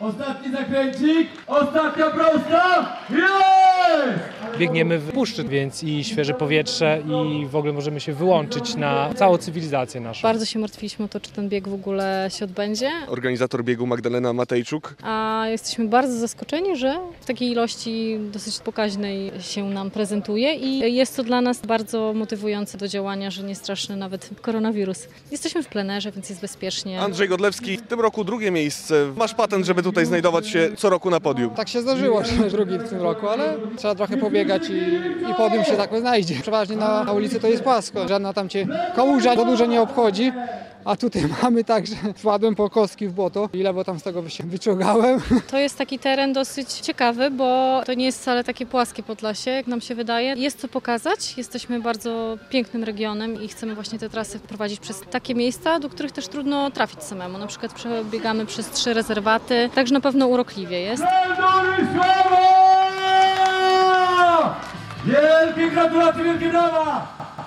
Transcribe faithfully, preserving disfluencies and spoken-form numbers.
Ostatni zakręcik, ostatnia prosta, jest! Biegniemy w puszczy, więc i świeże powietrze i w ogóle możemy się wyłączyć na całą cywilizację naszą. Bardzo się martwiliśmy o to, czy ten bieg w ogóle się odbędzie. Organizator biegu Magdalena Matejczuk. A jesteśmy bardzo zaskoczeni, że w takiej ilości dosyć pokaźnej się nam prezentuje i jest to dla nas bardzo motywujące do działania, że nie straszny nawet koronawirus. Jesteśmy w plenerze, więc jest bezpiecznie. Andrzej Godlewski, w tym roku drugie miejsce. Masz patent, żeby tutaj znajdować się co roku na podium. Tak się zdarzyło, że drugi w tym roku, ale trzeba trochę pobiegać i, i podium się tak znajdzie. Przeważnie na, na ulicy to jest płasko, żadna tam cię kałuża za dużo nie obchodzi. A tutaj mamy tak, że wpadłem po kostki w błoto i lewo tam z tego się wyciągałem. To jest taki teren dosyć ciekawy, bo to nie jest wcale takie płaskie Podlasie, jak nam się wydaje. Jest co pokazać, jesteśmy bardzo pięknym regionem i chcemy właśnie te trasy prowadzić przez takie miejsca, do których też trudno trafić samemu. Na przykład przebiegamy przez trzy rezerwaty, także na pewno urokliwie jest. Wielkie gratulacje, wielkie brawa!